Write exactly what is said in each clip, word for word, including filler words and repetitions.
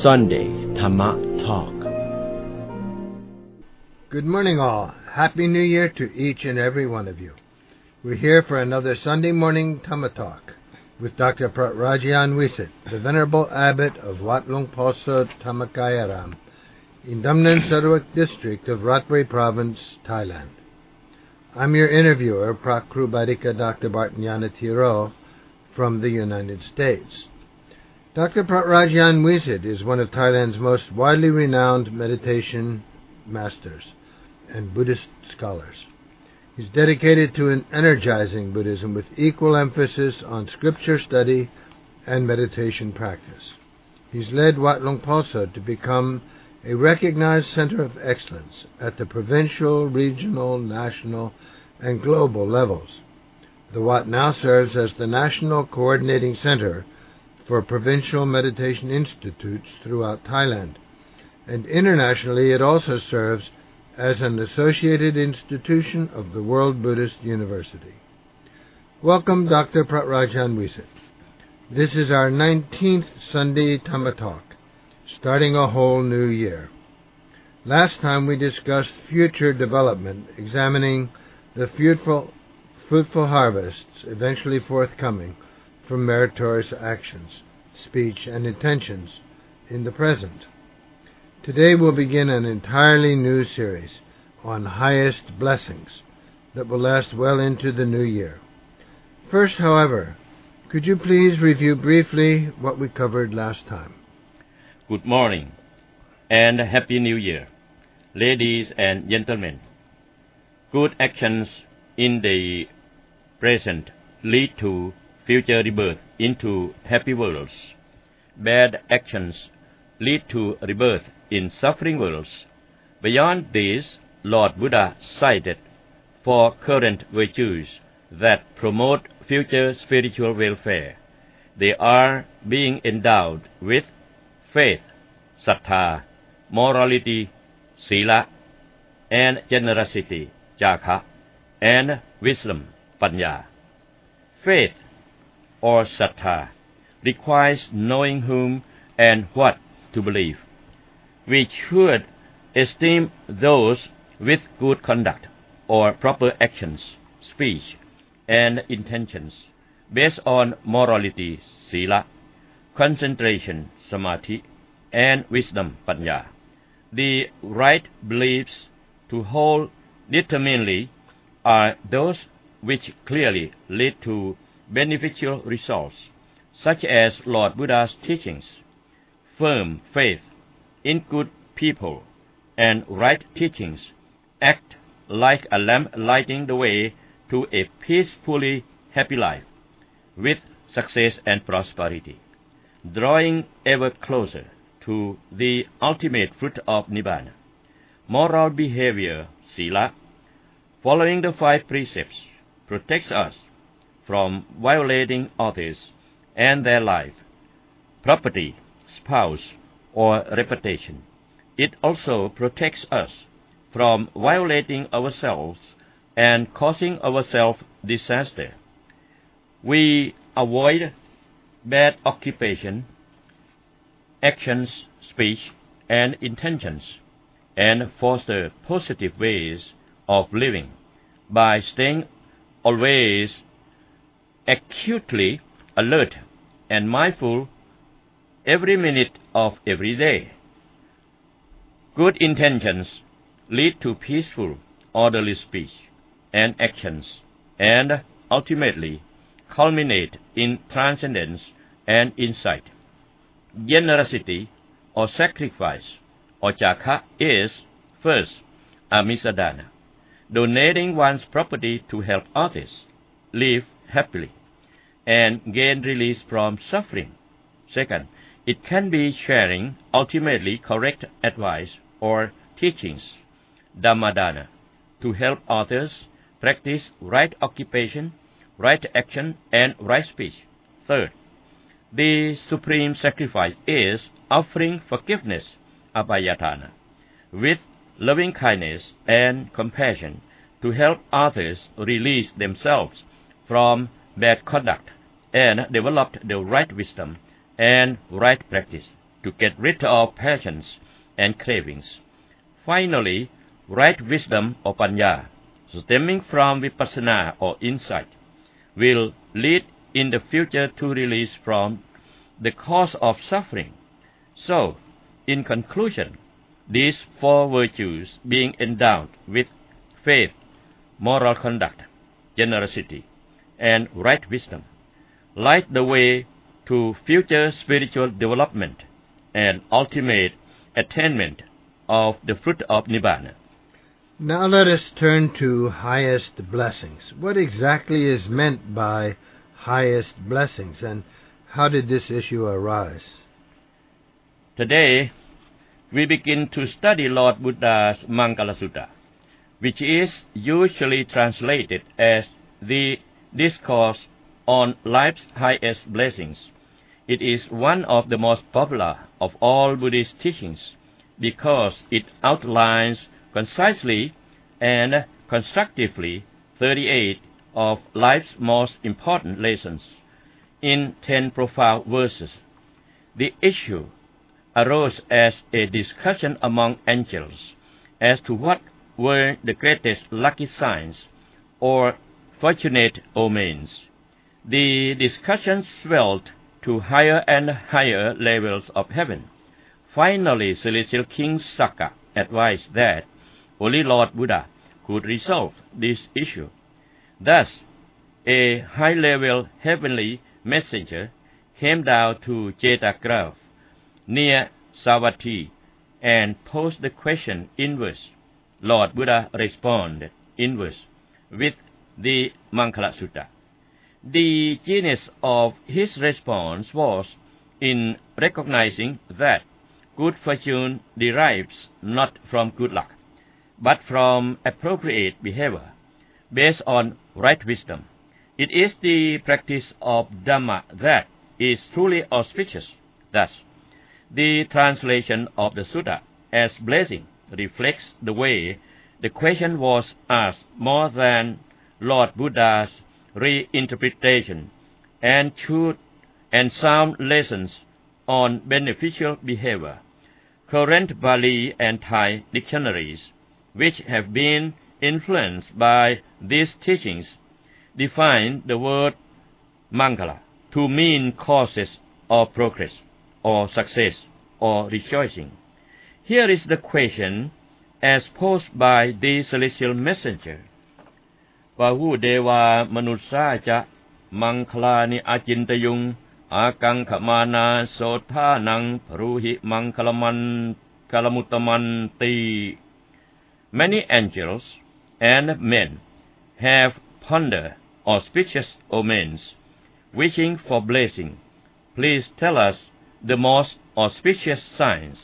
Sunday Dhamma Talk. Good morning all. Happy New Year to each and every one of you. We're here for another Sunday morning Dhamma Talk with Doctor Pratrajan Wisit, the Venerable Abbot of Wat Lung Poso Thamakayaram in Damnan Sarawak District of Ratburi Province, Thailand. I'm your interviewer, Prakru Badika Doctor Bartanyana Thiro from the United States. Doctor Pratrajan Wisit is one of Thailand's most widely renowned meditation masters and Buddhist scholars. He's dedicated to energizing Buddhism with equal emphasis on scripture study and meditation practice. He's led Wat Lung Poso to become a recognized center of excellence at the provincial, regional, national, and global levels. The Wat now serves as the national coordinating center for provincial meditation institutes throughout Thailand, and internationally it also serves as an associated institution of the World Buddhist University. Welcome, Doctor Pratrajan Wisit. This is our nineteenth Sunday Dhamma Talk, starting a whole new year. Last time we discussed future development, examining the fruitful, fruitful harvests eventually forthcoming from meritorious actions, speech, and intentions in the present. Today we'll begin an entirely new series on highest blessings that will last well into the new year. First, however, could you please review briefly what we covered last time? Good morning and Happy New Year, ladies and gentlemen. Good actions in the present lead to future rebirth into happy worlds. Bad actions lead to rebirth in suffering worlds. Beyond this, Lord Buddha cited four current virtues that promote future spiritual welfare. They are being endowed with faith, sattha, morality, sila, and generosity, jaka, and wisdom, panya. Faith or sattha requires knowing whom and what to believe. We should esteem those with good conduct or proper actions, speech, and intentions based on morality, sila, concentration, samadhi, and wisdom, panya. The right beliefs to hold determinedly are those which clearly lead to beneficial results, such as Lord Buddha's teachings, firm faith in good people, and right teachings act like a lamp lighting the way to a peacefully happy life, with success and prosperity, drawing ever closer to the ultimate fruit of Nibbana. Moral behavior, sila, following the five precepts, protects us from violating others and their life, property, spouse, or reputation. It also protects us from violating ourselves and causing ourselves disaster. We avoid bad occupation, actions, speech, and intentions, and foster positive ways of living by staying always acutely alert and mindful every minute of every day. Good intentions lead to peaceful, orderly speech and actions, and ultimately culminate in transcendence and insight. Generosity or sacrifice or jaka is, first, amisadana, donating one's property to help others live happily and gain release from suffering. Second, it can be sharing ultimately correct advice or teachings, dhammadana, to help others practice right occupation, right action, and right speech. Third, the supreme sacrifice is offering forgiveness, abhayatana, with loving kindness and compassion to help others release themselves from bad conduct and develop the right wisdom and right practice. to get rid of passions and cravings. Finally, right wisdom or panya, stemming from vipassana or insight, will lead in the future to release from the cause of suffering. So, in conclusion, these four virtues being endowed with faith, moral conduct, generosity, and right wisdom, light the way to future spiritual development and ultimate attainment of the fruit of Nibbana. Now let us turn to highest blessings. What exactly is meant by highest blessings, and how did this issue arise? Today, we begin to study Lord Buddha's Mangala Sutta, which is usually translated as the Discourse on Life's Highest Blessings. It is one of the most popular of all Buddhist teachings because it outlines concisely and constructively thirty-eight of life's most important lessons in ten profound verses. The issue arose as a discussion among angels as to what were the greatest lucky signs or fortunate omens. The discussion swelled to higher and higher levels of heaven. Finally, Celestial King Sakka advised that only Lord Buddha could resolve this issue. Thus, a high-level heavenly messenger came down to Jetagraph near Savatthi and posed the question in verse. Lord Buddha responded in verse with the Mangala Sutta. The genius of his response was in recognizing that good fortune derives not from good luck, but from appropriate behavior based on right wisdom. It is the practice of Dhamma that is truly auspicious. Thus, the translation of the Sutta as blessing reflects the way the question was asked more than Lord Buddha's reinterpretation and truth and sound lessons on beneficial behavior. Current Pali and Thai dictionaries, which have been influenced by these teachings, define the word Mangala to mean causes of progress, or success, or rejoicing. Here is the question as posed by the celestial messenger. Vahu deva manusa ja mangkalani ajintayung akang kamana sothanang paruhi mangkalaman kalamutamanti. Many angels and men have pondered auspicious omens, wishing for blessing. Please tell us the most auspicious signs.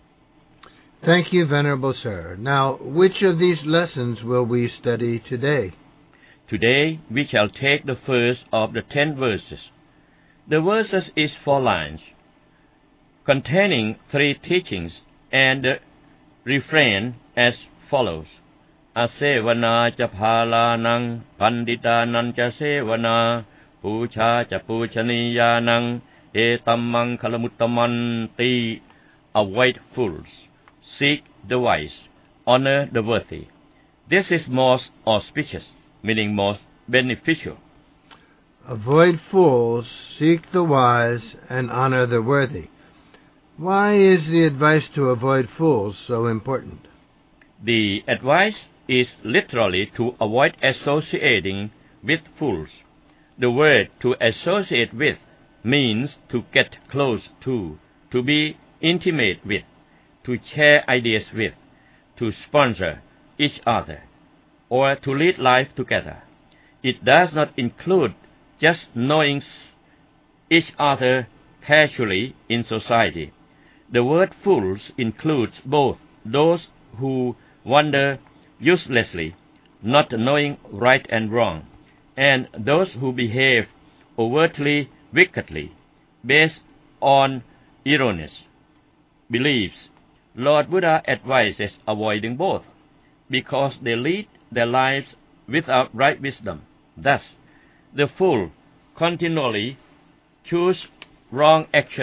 Thank you, Venerable Sir. Now, which of these lessons will we study today? Today we shall take the first of the ten verses. The verses is four lines, containing three teachings, and the refrain as follows. Asevana cha phalanang panditanang cha sevana pucha cha puchaniyanang etamang kalamutamanti. Avoid fools, seek the wise, honor the worthy. This is most auspicious, meaning most beneficial. Avoid fools, seek the wise, and honor the worthy. Why is the advice to avoid fools so important? The advice is literally to avoid associating with fools. The word to associate with means to get close to, to be intimate with, to share ideas with, to sponsor each other, or to lead life together. It does not include just knowing each other casually in society. The word fools includes both those who wander uselessly, not knowing right and wrong, and those who behave overtly wickedly, based on erroneous beliefs. Lord Buddha advises avoiding both, because they lead their lives without right wisdom. Thus, the fool continually choose wrong action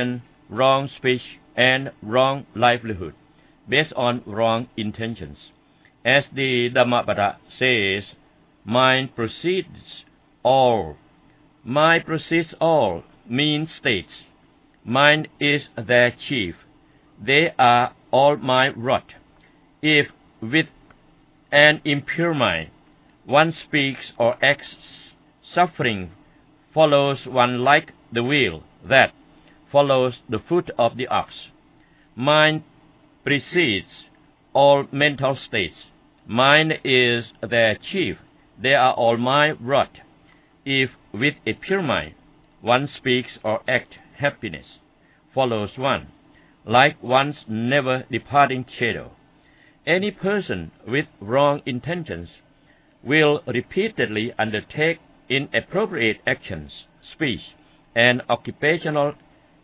wrong speech, and wrong livelihood, based on wrong intentions. As the Dhammapada says, mind precedes all. Mind precedes all mean states. Mind is their chief. They are all mind wrought. If with an impure mind one speaks or acts, suffering follows one like the wheel that follows the foot of the ox. Mind precedes all mental states. Mind is their chief. They are all mind wrought. If with a pure mind one speaks or acts, happiness follows one, like one's never departing shadow. Any person with wrong intentions will repeatedly undertake inappropriate actions, speech, and occupational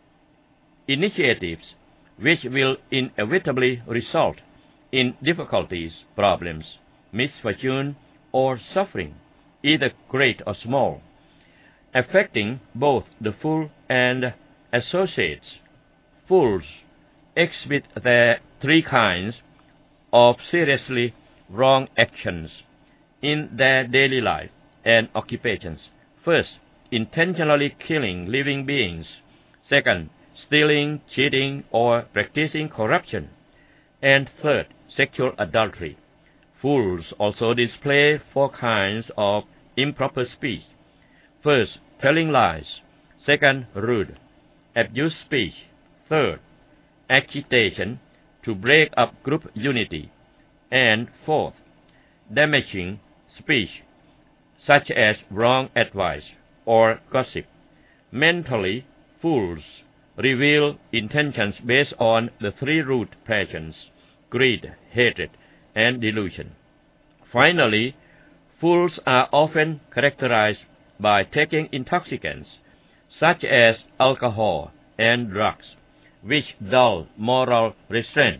initiatives which will inevitably result in difficulties, problems, misfortune, or suffering, either great or small, affecting both the fool and associates. Fools exhibit their three kinds of seriously wrong actions in their daily life and occupations. First, intentionally killing living beings. Second, stealing, cheating, or practicing corruption. And third, sexual adultery. Fools also display four kinds of improper speech. First, telling lies. Second, rude, abuse speech. Third, agitation to break up group unity. And fourth, damaging speech, such as wrong advice or gossip. Mentally, fools reveal intentions based on the three root passions: greed, hatred, and delusion. Finally, fools are often characterized by taking intoxicants, such as alcohol and drugs, which dull moral restraint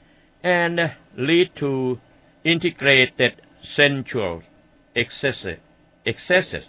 and lead to integrated sensual excesses, excesses,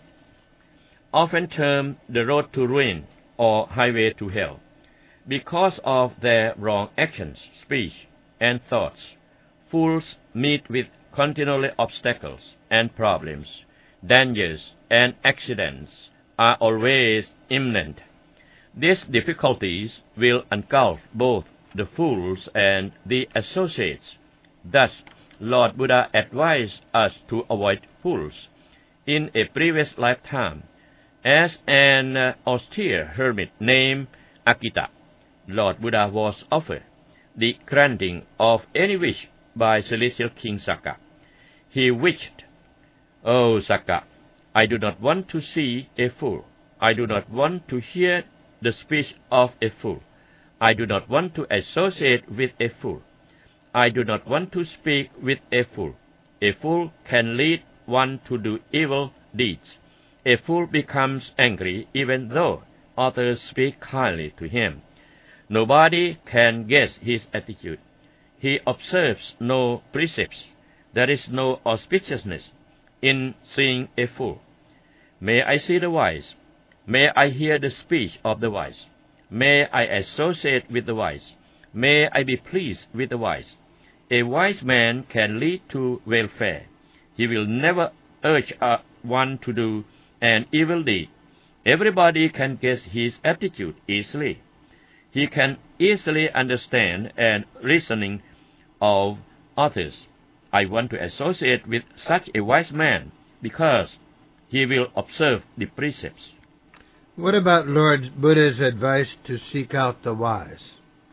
often termed the road to ruin or highway to hell. Because of their wrong actions, speech, and thoughts, fools meet with continual obstacles and problems. Dangers and accidents are always imminent. These difficulties will engulf both the fools and the associates. Thus, Lord Buddha advised us to avoid fools. In a previous lifetime, as an uh, austere hermit named Akita, Lord Buddha was offered the granting of any wish by celestial King Sakka. He wished, "O Sakka, I do not want to see a fool. I do not want to hear the speech of a fool. I do not want to associate with a fool. I do not want to speak with a fool. A fool can lead one to do evil deeds. A fool becomes angry even though others speak kindly to him. Nobody can guess his attitude. He observes no precepts. There is no auspiciousness in seeing a fool. May I see the wise. May I hear the speech of the wise. May I associate with the wise. May I be pleased with the wise. A wise man can lead to welfare. He will never urge one to do an evil deed. Everybody can guess his attitude easily. He can easily understand and reasoning of others. I want to associate with such a wise man because he will observe the precepts." What about Lord Buddha's advice to seek out the wise?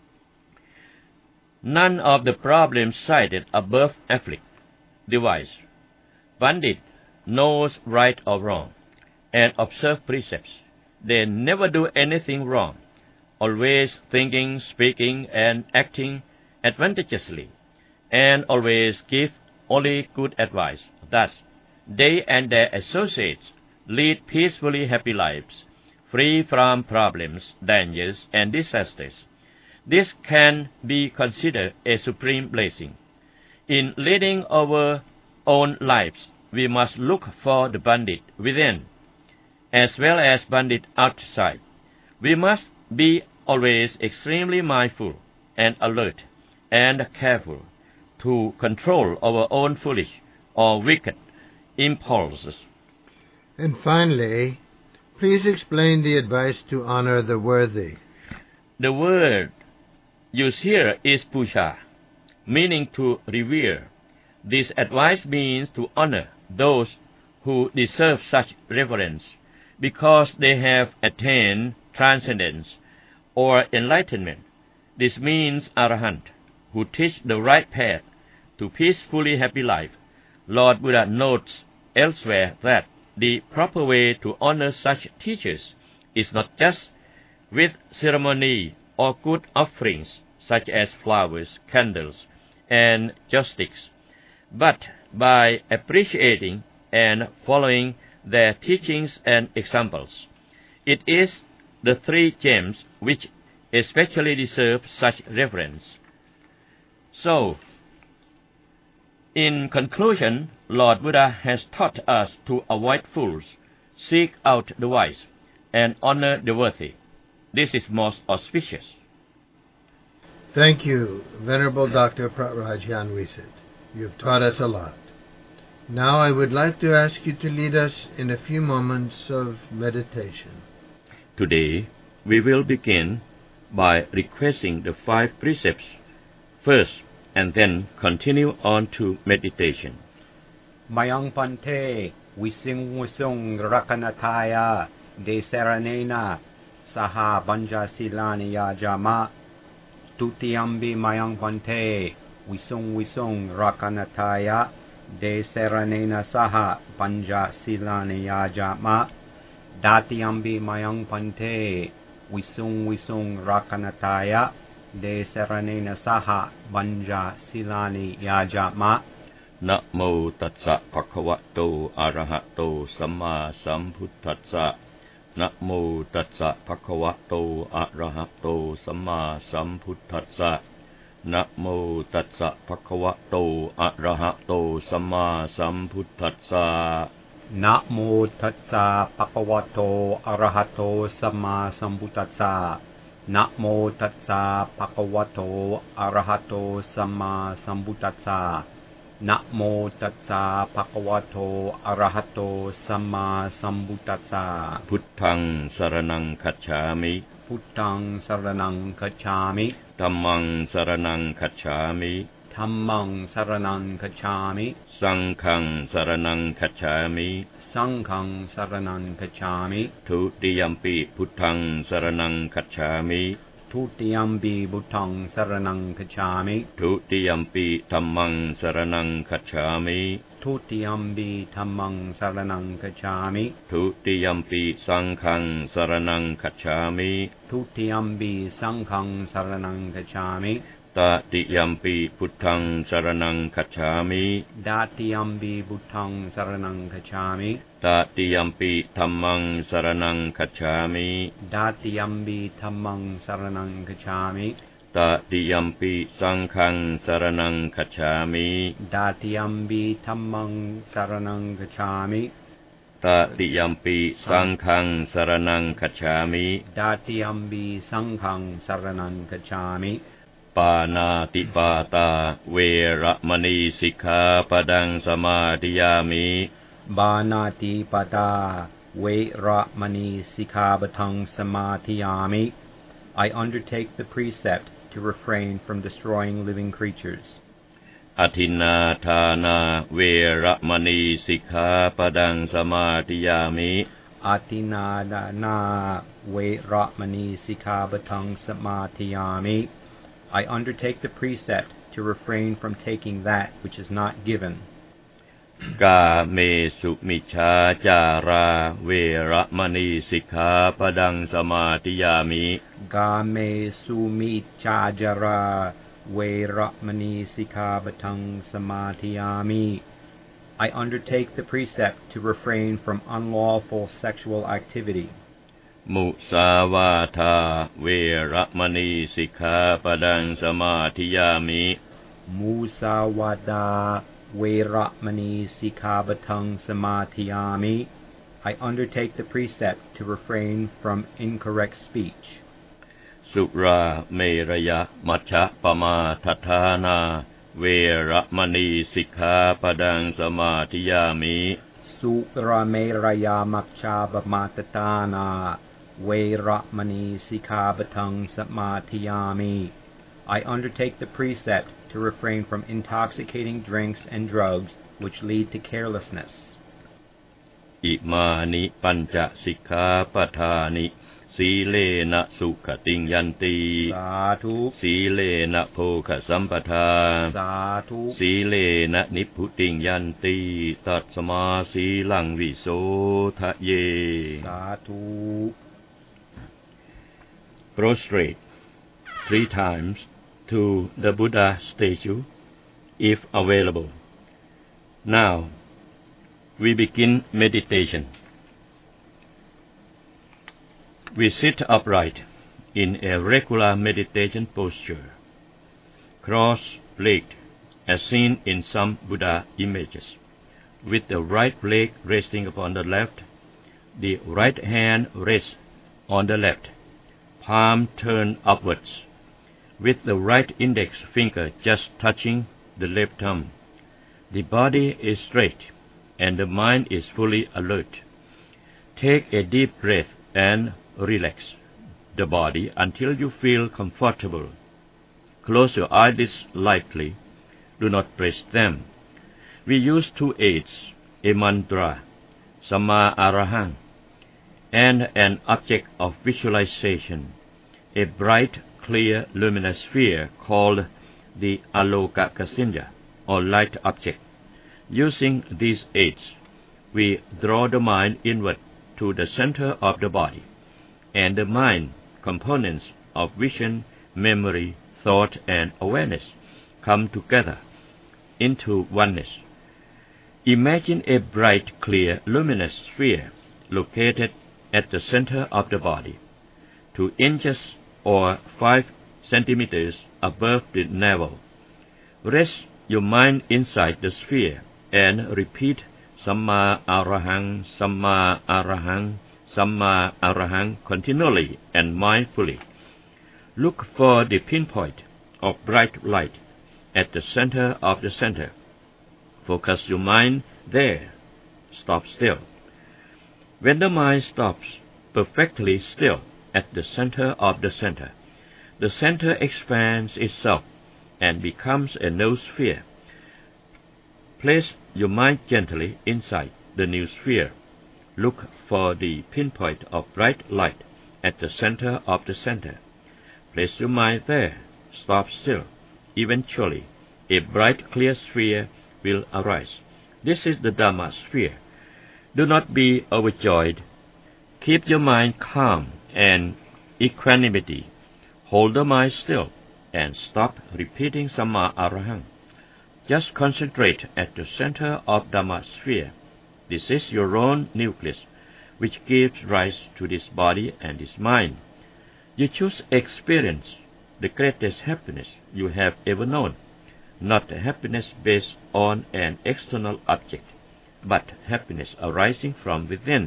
None of the problems cited above afflict the wise. Pandit knows right or wrong and observe precepts. They never do anything wrong, always thinking, speaking, and acting advantageously, and always give only good advice. Thus, they and their associates lead peacefully happy lives, free from problems, dangers, and disasters. This can be considered a supreme blessing. In leading our own lives, we must look for the Pandit within, as well as Pandit outside. We must be always extremely mindful and alert and careful to control our own foolish or wicked impulses. And finally, please explain the advice to honor the worthy. The word used here is puja, meaning to revere. This advice means to honor those who deserve such reverence because they have attained transcendence or enlightenment. This means arahant, who teach the right path to peacefully happy life. Lord Buddha notes elsewhere that the proper way to honor such teachers is not just with ceremony or good offerings such as flowers, candles, and joss sticks, but by appreciating and following their teachings and examples. It is the three gems which especially deserve such reverence. So, in conclusion, Lord Buddha has taught us to avoid fools, seek out the wise, and honor the worthy. This is most auspicious. Thank you, Venerable Doctor Pratrajyan Wisit. You've taught us a lot. Now I would like to ask you to lead us in a few moments of meditation. Today, we will begin by requesting the five precepts first, and then continue on to meditation. Mayang pante wising wisung rakanataya de seranena saha banja silani yajama tutiyambi mayang pante wisung wisung rakanataya de seranena saha banja silani yajama datiyambi mayang pante wisung wisung rakanataya de seranena saha banja silani yajama. Namo Tatsa Bhagavato Arahato Samma Sambuddhassa. Namo Tatsa Bhagavato Arahato Samma Sambuddhassa. Namo Tatsa Bhagavato Arahato Samma Sambuddhassa. Namo Tatsa Bhagavato Arahato Samma Sambuddhassa. Namo Tatsa Bhagavato Arahato Samma Sambuddhassa. Namo Tatsa Bhagavato Arahato Samma Sambuddhassa. Puttang Saranang Kacchami. Puttang Saranang Kacchami. Dhammang Saranang Kacchami. Dhammang Saranang Kacchami. Sanghang Saranang Kacchami. Sanghang Saranang Kacchami. Tutiyampi Puttang Saranang Kacchami. Tutiyampi Buddhang Saranang Kacchami. Tutiyampi Dhammang Saranang Kacchami. Tutiyampi Dhammang Saranang Kacchami. Tutiyampi Sanghang Saranang Kacchami. Tutiyampi Sanghang Saranang Kacchami. Tatiyampi Puttang Saranang Kacchami. Datiyampi Buddhang Saranang Kacchami. Tatiyampi Dhammang Saranang Kacchami. Datiyampi Dhammang Saranang Kacchami. Tatiyampi Sanghang Saranang Kacchami. Datiyampi Dhammang Saranang Kacchami. Tatiyampi Sanghang Saranang Kacchami. Datiyampi Sanghang Saranang Kacchami. Panatipata Veramani Sikkhapadang Samadhiyami. Banatipata Veramani Sikkhapadang Samadhiyami. I undertake the precept to refrain from destroying living creatures. Atinnathana Veramani Sikkhapadang Samadhiyami. Atinadana Veramani Sikkhapadang Samadhiyami. I undertake the precept to refrain from taking that which is not given. Kamesu Michachara Veramani Sikkhapadang Samadhiyami. Kamesu Michachara Veramani Sikkhapadang Samadhiyami. I undertake the precept to refrain from unlawful sexual activity. Musavata Veramani Sikkhapadang Samadhiyami. Musawada Veramani Sikkhapadang Samadhiyami. I undertake the precept to refrain from incorrect speech. สุราเมรยมัชฌะปมาทัฏฐานาเวระมณีสิกขาปดังสมาธิยามิสุราเมรยมัชฌะปมาทัฏฐานาเวระมณีสิกขาปดังสมาธิยามิ I undertake the precept to refrain from intoxicating drinks and drugs which lead to carelessness. อิมานิปัญจสิกขาปทานิสีเลนะสุขติงยันติสาธุสีเลนะโภคสัมปทาสาธุสีเลนะนิพพุติงยันติตัสมาสีลังวิโสทะเยสาธุ Prostrate three times to the Buddha statue if available. Now we begin meditation. We sit upright in a regular meditation posture, cross-legged as seen in some Buddha images, with the right leg resting upon the left, the right hand rests on the left, palm turned upwards, with the right index finger just touching the left thumb. The body is straight and the mind is fully alert. Take a deep breath and relax the body until you feel comfortable. Close your eyelids lightly. Do not press them. We use two aids, a mantra, Samma Arahang, and an object of visualization, a bright, clear, luminous sphere called the Alokakasinja, or light object. Using these aids, we draw the mind inward to the center of the body, and the mind components of vision, memory, thought, and awareness come together into oneness. Imagine a bright, clear, luminous sphere located at the center of the body, two inches or five centimeters above the navel. Rest your mind inside the sphere and repeat Samma Arahang, Samma Arahang, Samma Arahang continually and mindfully. Look for the pinpoint of bright light at the center of the center. Focus your mind there. Stop still. When the mind stops perfectly still at the center of the center, the center expands itself and becomes a new sphere. Place your mind gently inside the new sphere. Look for the pinpoint of bright light at the center of the center. Place your mind there. Stop still. Eventually, a bright, clear sphere will arise. This is the Dhamma sphere. Do not be overjoyed. Keep your mind calm and equanimity. Hold the mind still and stop repeating Samma Arahang. Just concentrate at the center of Dhamma sphere. This is your own nucleus, which gives rise to this body and this mind. You choose experience the greatest happiness you have ever known, not happiness based on an external object, but happiness arising from within,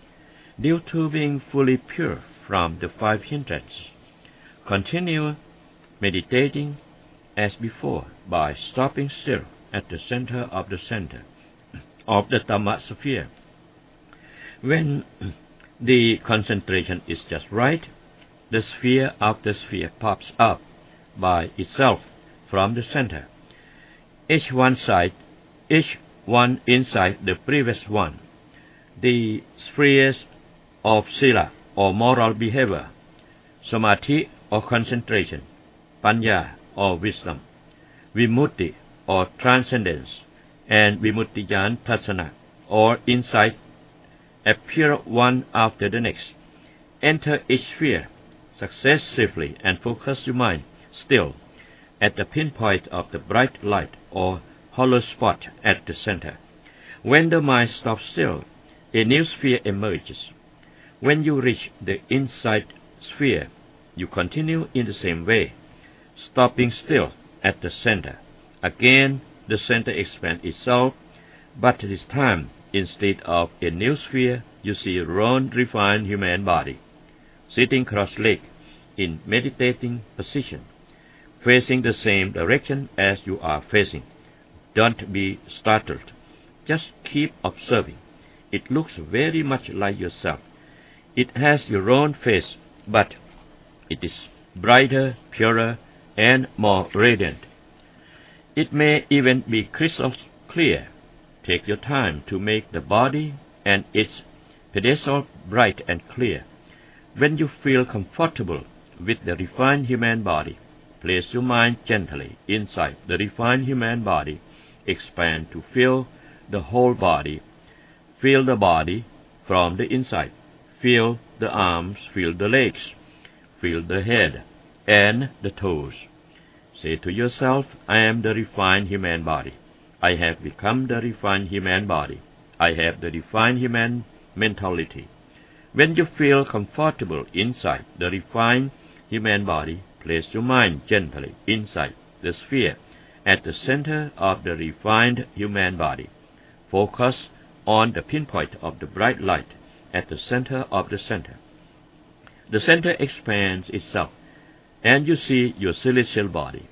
due to being fully pure from the five hindrances. Continue meditating as before by stopping still at the center of the center of the Dhamma sphere. When the concentration is just right, the sphere after sphere pops up by itself from the center, each one side, each one inside the previous one. The spheres of sila or moral behavior, samadhi or concentration, panya or wisdom, vimutti or transcendence, and vimuttiyan tassana or insight appear one after the next. Enter each sphere successively and focus your mind still at the pinpoint of the bright light or hollow spot at the center. When the mind stops still, a new sphere emerges. When you reach the inside sphere, you continue in the same way, stopping still at the center. Again, the center expands itself, but this time, instead of a new sphere, you see your own refined human body, sitting cross-legged in meditating position, facing the same direction as you are facing. Don't be startled. Just keep observing. It looks very much like yourself. It has your own face, but it is brighter, purer, and more radiant. It may even be crystal clear. Take your time to make the body and its pedestal bright and clear. When you feel comfortable with the refined human body, place your mind gently inside the refined human body. Expand to feel the whole body. Feel the body from the inside. Feel the arms, feel the legs, feel the head and the toes. Say to yourself, I am the refined human body. I have become the refined human body. I have the refined human mentality. When you feel comfortable inside the refined human body, place your mind gently inside the sphere at the center of the refined human body. Focus on the pinpoint of the bright light at the center of the center. The center expands itself, and you see your celestial body.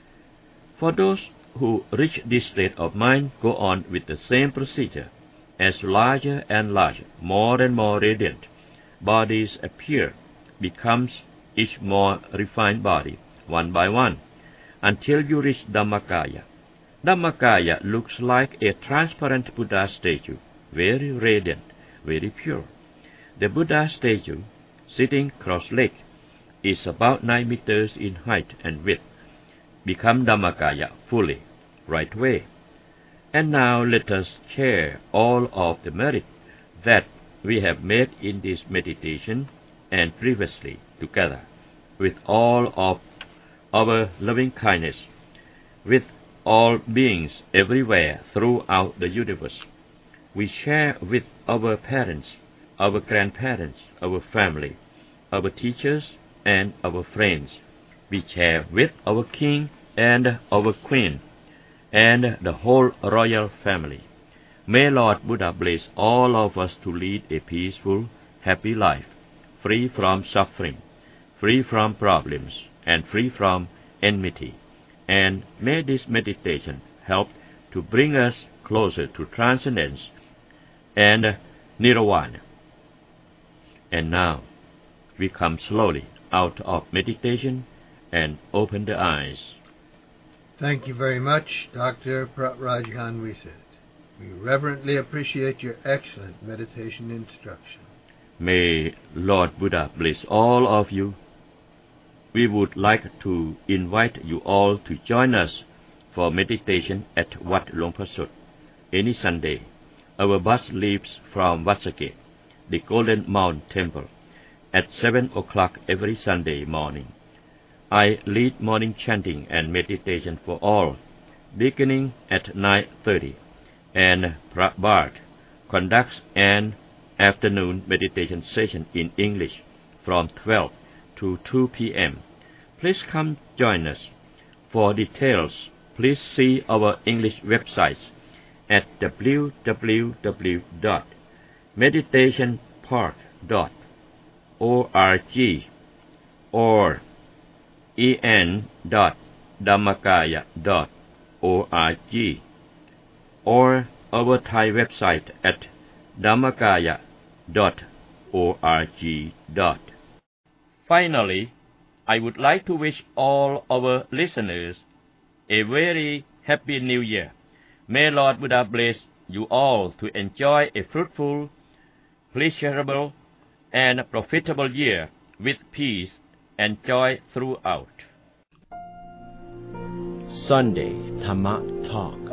For those who reach this state of mind, go on with the same procedure. As larger and larger, more and more radiant bodies appear, becomes each more refined body, one by one, until you reach Dhammakaya. Dhammakaya looks like a transparent Buddha statue, very radiant, very pure. The Buddha statue, sitting cross-legged, is about nine meters in height and width. Become Dhammakaya fully, right way. And now let us share all of the merit that we have made in this meditation and previously together with all of our loving kindness, with all beings everywhere throughout the universe. We share with our parents, our grandparents, our family, our teachers, and our friends. We share with our king and our queen, and the whole royal family. May Lord Buddha bless all of us to lead a peaceful, happy life, free from suffering, free from problems, and free from enmity. And may this meditation help to bring us closer to transcendence and nirvana. And now, we come slowly out of meditation and open the eyes. Thank you very much, Doctor Pratrajyan Wisit. We reverently appreciate your excellent meditation instruction. May Lord Buddha bless all of you. We would like to invite you all to join us for meditation at Wat Luang Pha Sut any Sunday. Our bus leaves from Wat Saket, the Golden Mount Temple, at seven o'clock every Sunday morning. I lead morning chanting and meditation for all, beginning at nine thirty, and Prabhat conducts an afternoon meditation session in English from twelve to two p m Please come join us. For details, please see our English websites at w w w dot meditation park dot org or en dot dhammakaya dot org or our Thai website at dhammakaya dot org. Finally, I would like to wish all our listeners a very happy New Year. May Lord Buddha bless you all to enjoy a fruitful, pleasurable, and profitable year with peace and joy throughout. Sunday Dhamma Talk.